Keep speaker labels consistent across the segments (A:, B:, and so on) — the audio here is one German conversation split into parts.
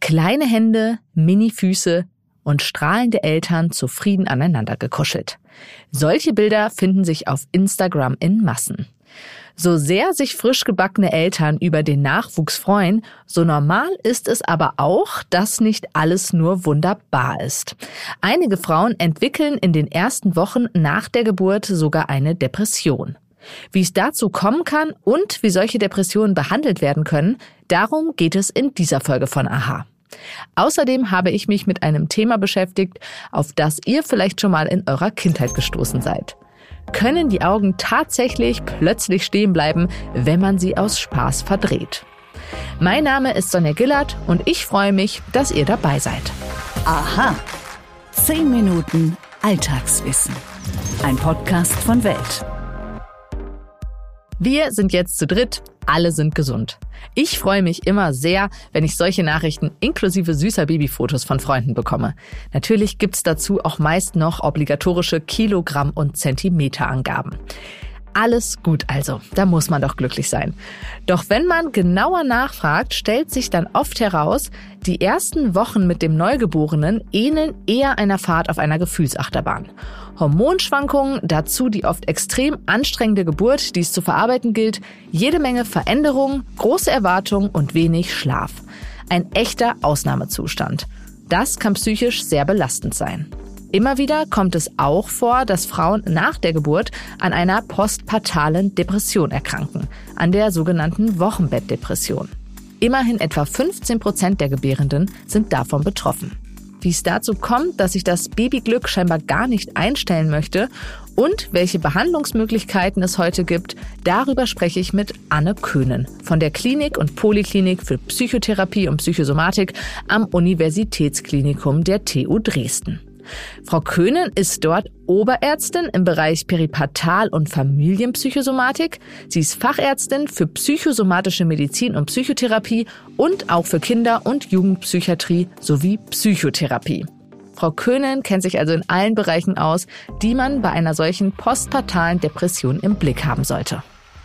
A: Kleine Hände, Mini-Füße und strahlende Eltern zufrieden aneinander gekuschelt. Solche Bilder finden sich auf Instagram in Massen. So sehr sich frisch gebackene Eltern über den Nachwuchs freuen, so normal ist es aber auch, dass nicht alles nur wunderbar ist. Einige Frauen entwickeln in den ersten Wochen nach der Geburt sogar eine Depression. Wie es dazu kommen kann und wie solche Depressionen behandelt werden können, darum geht es in dieser Folge von AHA. Außerdem habe ich mich mit einem Thema beschäftigt, auf das ihr vielleicht schon mal in eurer Kindheit gestoßen seid. Können die Augen tatsächlich plötzlich stehen bleiben, wenn man sie aus Spaß verdreht? Mein Name ist Sonja Gillert und ich freue mich, dass ihr dabei seid.
B: AHA. 10 Minuten Alltagswissen. Ein Podcast von Welt.
A: Wir sind jetzt zu dritt, alle sind gesund. Ich freue mich immer sehr, wenn ich solche Nachrichten inklusive süßer Babyfotos von Freunden bekomme. Natürlich gibt's dazu auch meist noch obligatorische Kilogramm- und Zentimeterangaben. Alles gut also, da muss man doch glücklich sein. Doch wenn man genauer nachfragt, stellt sich dann oft heraus, die ersten Wochen mit dem Neugeborenen ähneln eher einer Fahrt auf einer Gefühlsachterbahn. Hormonschwankungen, dazu die oft extrem anstrengende Geburt, die es zu verarbeiten gilt, jede Menge Veränderungen, große Erwartungen und wenig Schlaf. Ein echter Ausnahmezustand. Das kann psychisch sehr belastend sein. Immer wieder kommt es auch vor, dass Frauen nach der Geburt an einer postpartalen Depression erkranken, an der sogenannten Wochenbettdepression. Immerhin etwa 15% der Gebärenden sind davon betroffen. Wie es dazu kommt, dass sich das Babyglück scheinbar gar nicht einstellen möchte und welche Behandlungsmöglichkeiten es heute gibt, darüber spreche ich mit Anne Köhnen von der Klinik und Poliklinik für Psychotherapie und Psychosomatik am Universitätsklinikum der TU Dresden. Frau Köhnen ist dort Oberärztin im Bereich Peripartal- und Familienpsychosomatik. Sie ist Fachärztin für psychosomatische Medizin und Psychotherapie und auch für Kinder- und Jugendpsychiatrie sowie Psychotherapie. Frau Köhnen kennt sich also in allen Bereichen aus, die man bei einer solchen postpartalen Depression im Blick haben sollte.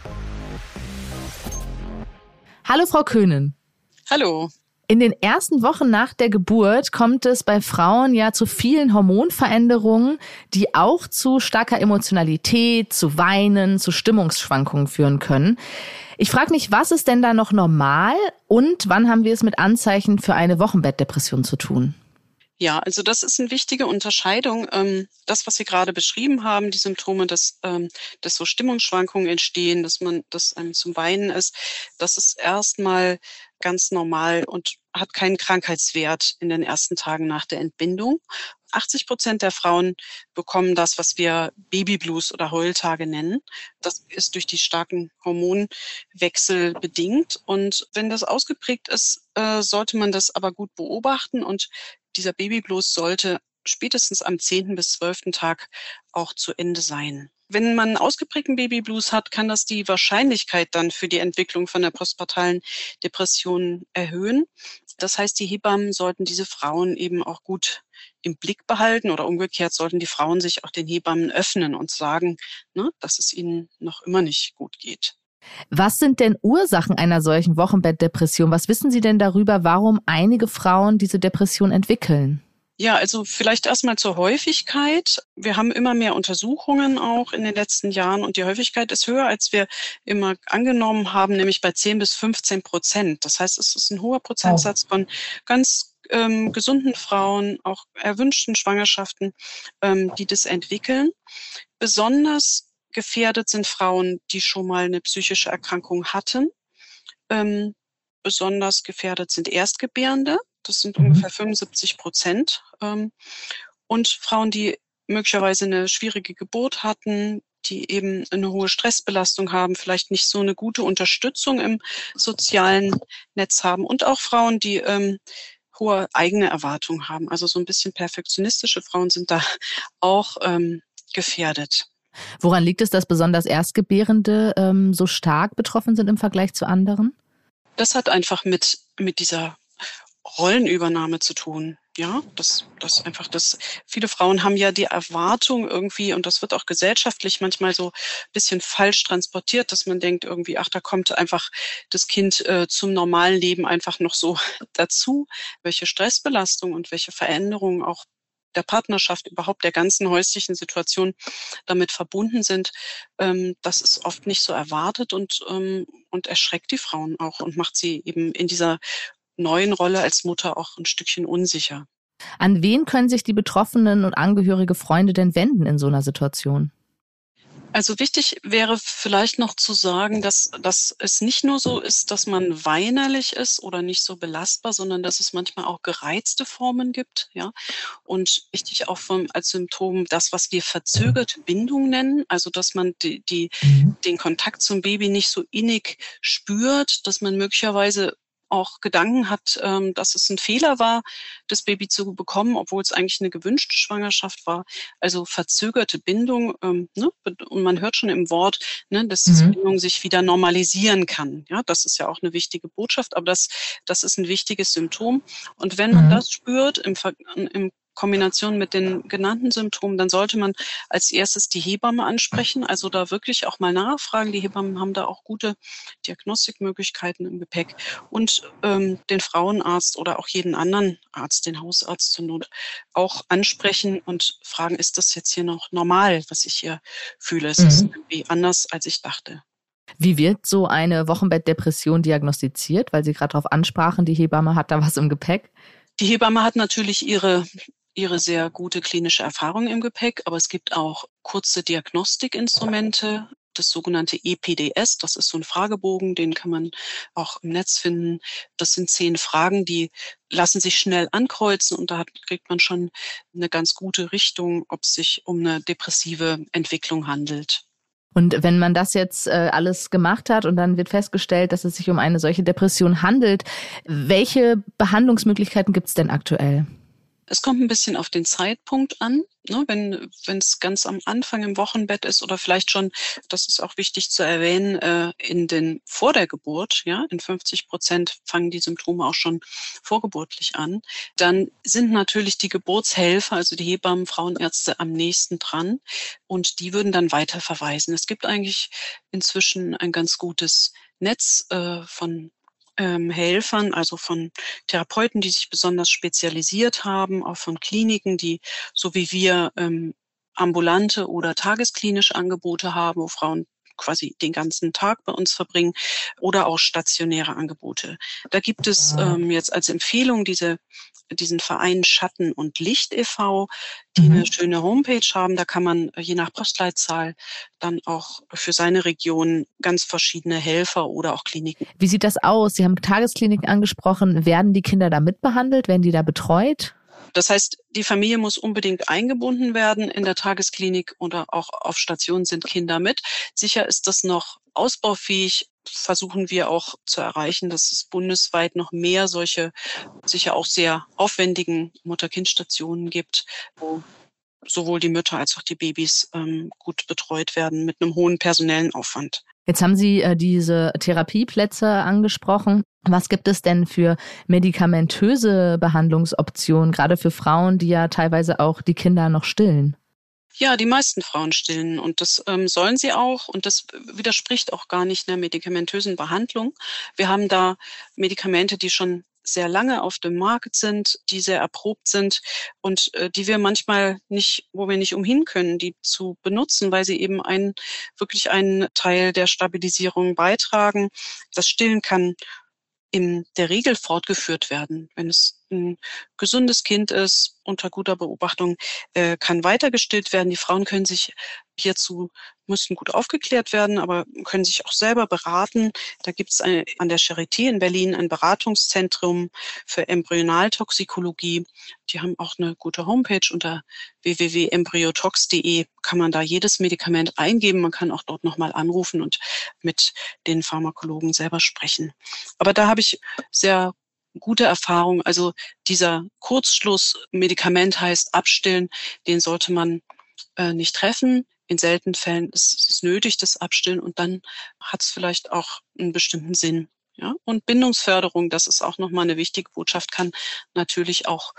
A: Hallo Frau Köhnen.
C: Hallo.
A: In den ersten Wochen nach der Geburt kommt es bei Frauen ja zu vielen Hormonveränderungen, die auch zu starker Emotionalität, zu Weinen, zu Stimmungsschwankungen führen können. Ich frage mich, was ist denn da noch normal und wann haben wir es mit Anzeichen für eine Wochenbettdepression zu tun?
C: Ja, also das ist eine wichtige Unterscheidung. Das, was Sie gerade beschrieben haben, die Symptome, dass so Stimmungsschwankungen entstehen, dass einem zum Weinen ist, das ist erstmal ganz normal und hat keinen Krankheitswert in den ersten Tagen nach der Entbindung. 80% der Frauen bekommen das, was wir Babyblues oder Heultage nennen. Das ist durch die starken Hormonwechsel bedingt. Und wenn das ausgeprägt ist, sollte man das aber gut beobachten. Und dieser Babyblues sollte spätestens am 10. bis 12. Tag auch zu Ende sein. Wenn man einen ausgeprägten Babyblues hat, kann das die Wahrscheinlichkeit dann für die Entwicklung von der postpartalen Depression erhöhen. Das heißt, die Hebammen sollten diese Frauen eben auch gut im Blick behalten oder umgekehrt sollten die Frauen sich auch den Hebammen öffnen und sagen, dass es ihnen noch immer nicht gut geht.
A: Was sind denn Ursachen einer solchen Wochenbettdepression? Was wissen Sie denn darüber, warum einige Frauen diese Depression entwickeln?
C: Ja, also vielleicht erstmal zur Häufigkeit. Wir haben immer mehr Untersuchungen auch in den letzten Jahren und die Häufigkeit ist höher, als wir immer angenommen haben, nämlich bei 10 bis 15%. Das heißt, es ist ein hoher Prozentsatz von ganz gesunden Frauen, auch erwünschten Schwangerschaften, die das entwickeln. Besonders gefährdet sind Frauen, die schon mal eine psychische Erkrankung hatten. Besonders gefährdet sind Erstgebärende. Das sind ungefähr 75%. Und Frauen, die möglicherweise eine schwierige Geburt hatten, die eben eine hohe Stressbelastung haben, vielleicht nicht so eine gute Unterstützung im sozialen Netz haben. Und auch Frauen, die hohe eigene Erwartungen haben. Also so ein bisschen perfektionistische Frauen sind da auch gefährdet.
A: Woran liegt es, dass besonders Erstgebärende so stark betroffen sind im Vergleich zu anderen?
C: Das hat einfach mit dieser Rollenübernahme zu tun. Ja, das einfach das viele Frauen haben ja die Erwartung irgendwie, und das wird auch gesellschaftlich manchmal so ein bisschen falsch transportiert, dass man denkt irgendwie: „Ach, da kommt einfach das Kind, zum normalen Leben einfach noch so dazu." Welche Stressbelastung und welche Veränderungen auch der Partnerschaft, überhaupt der ganzen häuslichen Situation damit verbunden sind, das ist oft nicht so erwartet und erschreckt die Frauen auch und macht sie eben in dieser neuen Rolle als Mutter auch ein Stückchen unsicher.
A: An wen können sich die Betroffenen und angehörige Freunde denn wenden in so einer Situation?
C: Also wichtig wäre vielleicht noch zu sagen, dass es nicht nur so ist, dass man weinerlich ist oder nicht so belastbar, sondern dass es manchmal auch gereizte Formen gibt, ja. Und wichtig auch als Symptom das, was wir verzögerte Bindung nennen, also dass man den Kontakt zum Baby nicht so innig spürt, dass man möglicherweise auch Gedanken hat, dass es ein Fehler war, das Baby zu bekommen, obwohl es eigentlich eine gewünschte Schwangerschaft war. Also verzögerte Bindung, ne? Und man hört schon im Wort, ne, dass diese Bindung sich wieder normalisieren kann. Ja, das ist ja auch eine wichtige Botschaft, aber das ist ein wichtiges Symptom. Und wenn man das spürt im Kombination mit den genannten Symptomen, dann sollte man als erstes die Hebamme ansprechen, also da wirklich auch mal nachfragen. Die Hebammen haben da auch gute Diagnostikmöglichkeiten im Gepäck und, den Frauenarzt oder auch jeden anderen Arzt, den Hausarzt zur Not, auch ansprechen und fragen: „Ist das jetzt hier noch normal, was ich hier fühle? Es ist irgendwie anders, als ich dachte."
A: Wie wird so eine Wochenbettdepression diagnostiziert? Weil Sie gerade darauf ansprachen, die Hebamme hat da was im Gepäck.
C: Die Hebamme hat natürlich ihre sehr gute klinische Erfahrung im Gepäck, aber es gibt auch kurze Diagnostikinstrumente, das sogenannte EPDS. Das ist so ein Fragebogen, den kann man auch im Netz finden. Das sind 10 Fragen, die lassen sich schnell ankreuzen und da kriegt man schon eine ganz gute Richtung, ob es sich um eine depressive Entwicklung handelt.
A: Und wenn man das jetzt alles gemacht hat und dann wird festgestellt, dass es sich um eine solche Depression handelt, welche Behandlungsmöglichkeiten gibt es denn aktuell?
C: Es kommt ein bisschen auf den Zeitpunkt an, ne? Wenn es ganz am Anfang im Wochenbett ist oder vielleicht schon, das ist auch wichtig zu erwähnen, vor der Geburt, ja, in 50% fangen die Symptome auch schon vorgeburtlich an. Dann sind natürlich die Geburtshelfer, also die Hebammen, Frauenärzte am nächsten dran und die würden dann weiterverweisen. Es gibt eigentlich inzwischen ein ganz gutes Netz, von Helfern, also von Therapeuten, die sich besonders spezialisiert haben, auch von Kliniken, die so wie wir ambulante oder tagesklinische Angebote haben, wo Frauen quasi den ganzen Tag bei uns verbringen oder auch stationäre Angebote. Da gibt es jetzt als Empfehlung diesen Verein Schatten und Licht e.V., die eine schöne Homepage haben. Da kann man je nach Postleitzahl dann auch für seine Region ganz verschiedene Helfer oder auch Kliniken.
A: Wie sieht das aus? Sie haben Tageskliniken angesprochen. Werden die Kinder da mitbehandelt? Werden die da betreut?
C: Das heißt, die Familie muss unbedingt eingebunden werden. In der Tagesklinik oder auch auf Station sind Kinder mit. Sicher ist das noch ausbaufähig. Versuchen wir auch zu erreichen, dass es bundesweit noch mehr solche sicher auch sehr aufwendigen Mutter-Kind-Stationen gibt, wo sowohl die Mütter als auch die Babys gut betreut werden mit einem hohen personellen Aufwand.
A: Jetzt haben Sie diese Therapieplätze angesprochen. Was gibt es denn für medikamentöse Behandlungsoptionen, gerade für Frauen, die ja teilweise auch die Kinder noch stillen?
C: Ja, die meisten Frauen stillen und das sollen sie auch und das widerspricht auch gar nicht einer medikamentösen Behandlung. Wir haben da Medikamente, die schon sehr lange auf dem Markt sind, die sehr erprobt sind und die wir manchmal nicht, wo wir nicht umhin können, die zu benutzen, weil sie eben wirklich einen Teil der Stabilisierung beitragen. Das Stillen kann in der Regel fortgeführt werden. Wenn es ein gesundes Kind ist, unter guter Beobachtung, kann weiter gestillt werden. Die Frauen können sich hierzu müssen gut aufgeklärt werden, aber können sich auch selber beraten. Da gibt es an der Charité in Berlin ein Beratungszentrum für Embryonaltoxikologie. Die haben auch eine gute Homepage unter www.embryotox.de kann man da jedes Medikament eingeben. Man kann auch dort nochmal anrufen und mit den Pharmakologen selber sprechen. Aber da habe ich sehr gute Erfahrung. Also dieser Kurzschlussmedikament heißt Abstillen, den sollte man nicht treffen. In seltenen Fällen ist es nötig, das Abstillen, und dann hat es vielleicht auch einen bestimmten Sinn. Ja? Und Bindungsförderung, das ist auch nochmal eine wichtige Botschaft, kann natürlich auch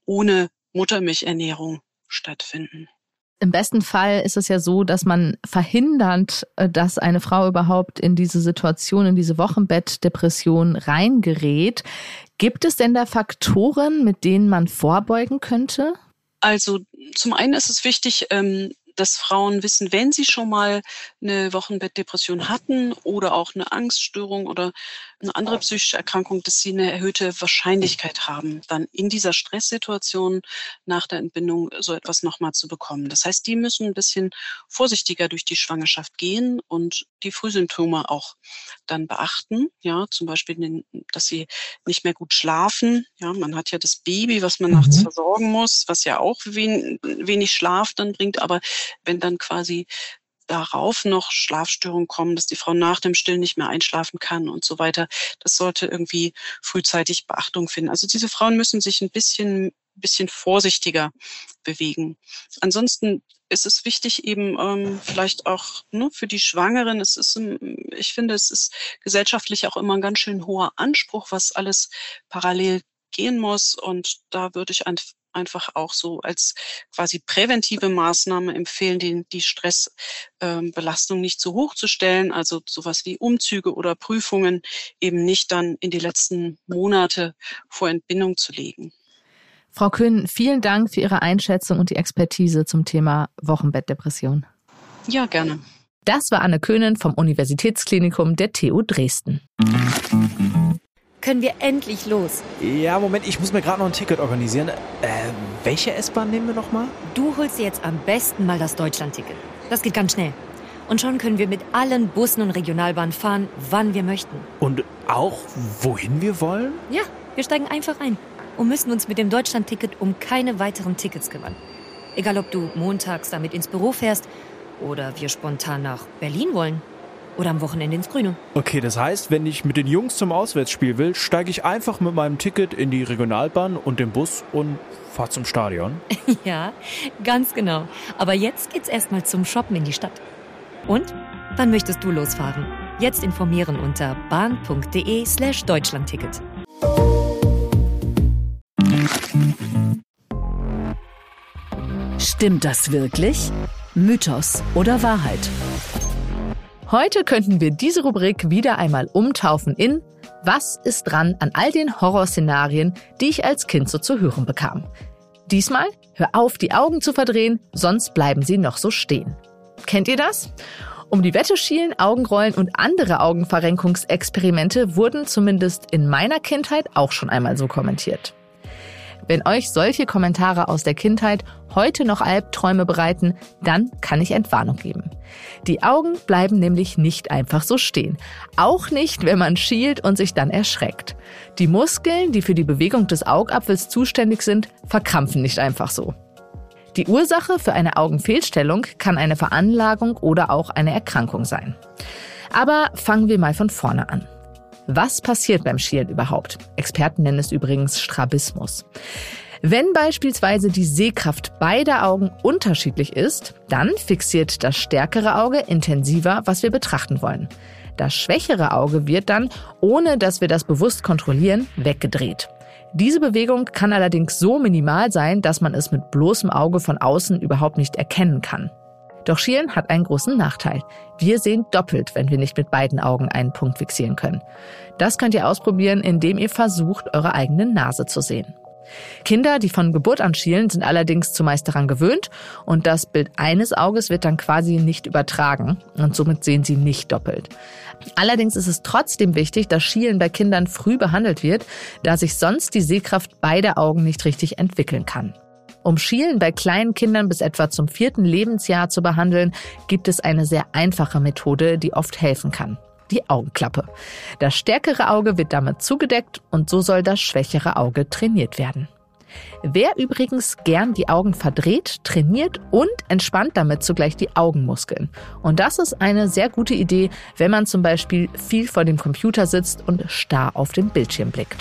C: ohne Muttermilchernährung stattfinden.
A: Im besten Fall ist es ja so, dass man verhindert, dass eine Frau überhaupt in diese Situation, in diese Wochenbettdepression reingerät. Gibt es denn da Faktoren, mit denen man vorbeugen könnte?
C: Also zum einen ist es wichtig, dass Frauen wissen, wenn sie schon mal eine Wochenbettdepression hatten oder auch eine Angststörung oder eine andere psychische Erkrankung, dass sie eine erhöhte Wahrscheinlichkeit haben, dann in dieser Stresssituation nach der Entbindung so etwas nochmal zu bekommen. Das heißt, die müssen ein bisschen vorsichtiger durch die Schwangerschaft gehen und die Frühsymptome auch dann beachten. Ja, zum Beispiel, dass sie nicht mehr gut schlafen. Ja, man hat ja das Baby, was man nachts versorgen muss, was ja auch wenig Schlaf dann bringt, aber wenn dann quasi darauf noch Schlafstörungen kommen, dass die Frau nach dem Stillen nicht mehr einschlafen kann und so weiter, das sollte irgendwie frühzeitig Beachtung finden. Also diese Frauen müssen sich ein bisschen vorsichtiger bewegen. Ansonsten ist es wichtig eben vielleicht auch für die Schwangeren. Ich finde, es ist gesellschaftlich auch immer ein ganz schön hoher Anspruch, was alles parallel gehen muss. Und da würde ich einfach auch so als quasi präventive Maßnahme empfehlen, die Stressbelastung nicht zu hoch zu stellen, also sowas wie Umzüge oder Prüfungen eben nicht dann in die letzten Monate vor Entbindung zu legen.
A: Frau Köhn, vielen Dank für Ihre Einschätzung und die Expertise zum Thema Wochenbettdepression.
C: Ja, gerne.
A: Das war Anne Köhnen vom Universitätsklinikum der TU Dresden.
D: Können wir endlich los?
E: Ja, Moment, ich muss mir gerade noch ein Ticket organisieren. Welche S-Bahn nehmen wir nochmal?
D: Du holst dir jetzt am besten mal das Deutschland-Ticket. Das geht ganz schnell. Und schon können wir mit allen Bussen und Regionalbahnen fahren, wann wir möchten.
E: Und auch, wohin wir wollen?
D: Ja, wir steigen einfach ein und müssen uns mit dem Deutschland-Ticket um keine weiteren Tickets kümmern. Egal, ob du montags damit ins Büro fährst oder wir spontan nach Berlin wollen. Oder am Wochenende ins Grüne.
E: Okay, das heißt, wenn ich mit den Jungs zum Auswärtsspiel will, steige ich einfach mit meinem Ticket in die Regionalbahn und den Bus und fahre zum Stadion?
D: Ja, ganz genau. Aber jetzt geht's erstmal zum Shoppen in die Stadt. Und? Wann möchtest du losfahren? Jetzt informieren unter bahn.de/Deutschlandticket.
B: Stimmt das wirklich? Mythos oder Wahrheit?
A: Heute könnten wir diese Rubrik wieder einmal umtaufen in Was ist dran an all den Horrorszenarien, die ich als Kind so zu hören bekam. Diesmal hör auf, die Augen zu verdrehen, sonst bleiben sie noch so stehen. Kennt ihr das? Um die Wette schielen, Augenrollen und andere Augenverrenkungsexperimente wurden zumindest in meiner Kindheit auch schon einmal so kommentiert. Wenn euch solche Kommentare aus der Kindheit heute noch Albträume bereiten, dann kann ich Entwarnung geben. Die Augen bleiben nämlich nicht einfach so stehen. Auch nicht, wenn man schielt und sich dann erschreckt. Die Muskeln, die für die Bewegung des Augapfels zuständig sind, verkrampfen nicht einfach so. Die Ursache für eine Augenfehlstellung kann eine Veranlagung oder auch eine Erkrankung sein. Aber fangen wir mal von vorne an. Was passiert beim Schielen überhaupt? Experten nennen es übrigens Strabismus. Wenn beispielsweise die Sehkraft beider Augen unterschiedlich ist, dann fixiert das stärkere Auge intensiver, was wir betrachten wollen. Das schwächere Auge wird dann, ohne dass wir das bewusst kontrollieren, weggedreht. Diese Bewegung kann allerdings so minimal sein, dass man es mit bloßem Auge von außen überhaupt nicht erkennen kann. Doch Schielen hat einen großen Nachteil. Wir sehen doppelt, wenn wir nicht mit beiden Augen einen Punkt fixieren können. Das könnt ihr ausprobieren, indem ihr versucht, eure eigene Nase zu sehen. Kinder, die von Geburt an schielen, sind allerdings zumeist daran gewöhnt und das Bild eines Auges wird dann quasi nicht übertragen und somit sehen sie nicht doppelt. Allerdings ist es trotzdem wichtig, dass Schielen bei Kindern früh behandelt wird, da sich sonst die Sehkraft beider Augen nicht richtig entwickeln kann. Um Schielen bei kleinen Kindern bis etwa zum 4. Lebensjahr zu behandeln, gibt es eine sehr einfache Methode, die oft helfen kann. Die Augenklappe. Das stärkere Auge wird damit zugedeckt und so soll das schwächere Auge trainiert werden. Wer übrigens gern die Augen verdreht, trainiert und entspannt damit zugleich die Augenmuskeln. Und das ist eine sehr gute Idee, wenn man zum Beispiel viel vor dem Computer sitzt und starr auf den Bildschirm blickt.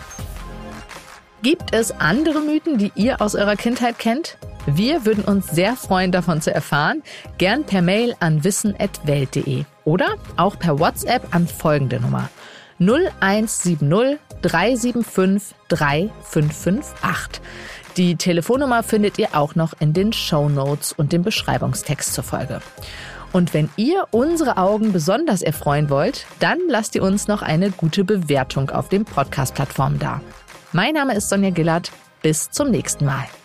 A: Gibt es andere Mythen, die ihr aus eurer Kindheit kennt? Wir würden uns sehr freuen, davon zu erfahren. Gern per Mail an wissen@welt.de oder auch per WhatsApp an folgende Nummer 0170 375 3558. Die Telefonnummer findet ihr auch noch in den Shownotes und dem Beschreibungstext zur Folge. Und wenn ihr unsere Augen besonders erfreuen wollt, dann lasst ihr uns noch eine gute Bewertung auf den Podcast-Plattformen da. Mein Name ist Sonja Gillert. Bis zum nächsten Mal.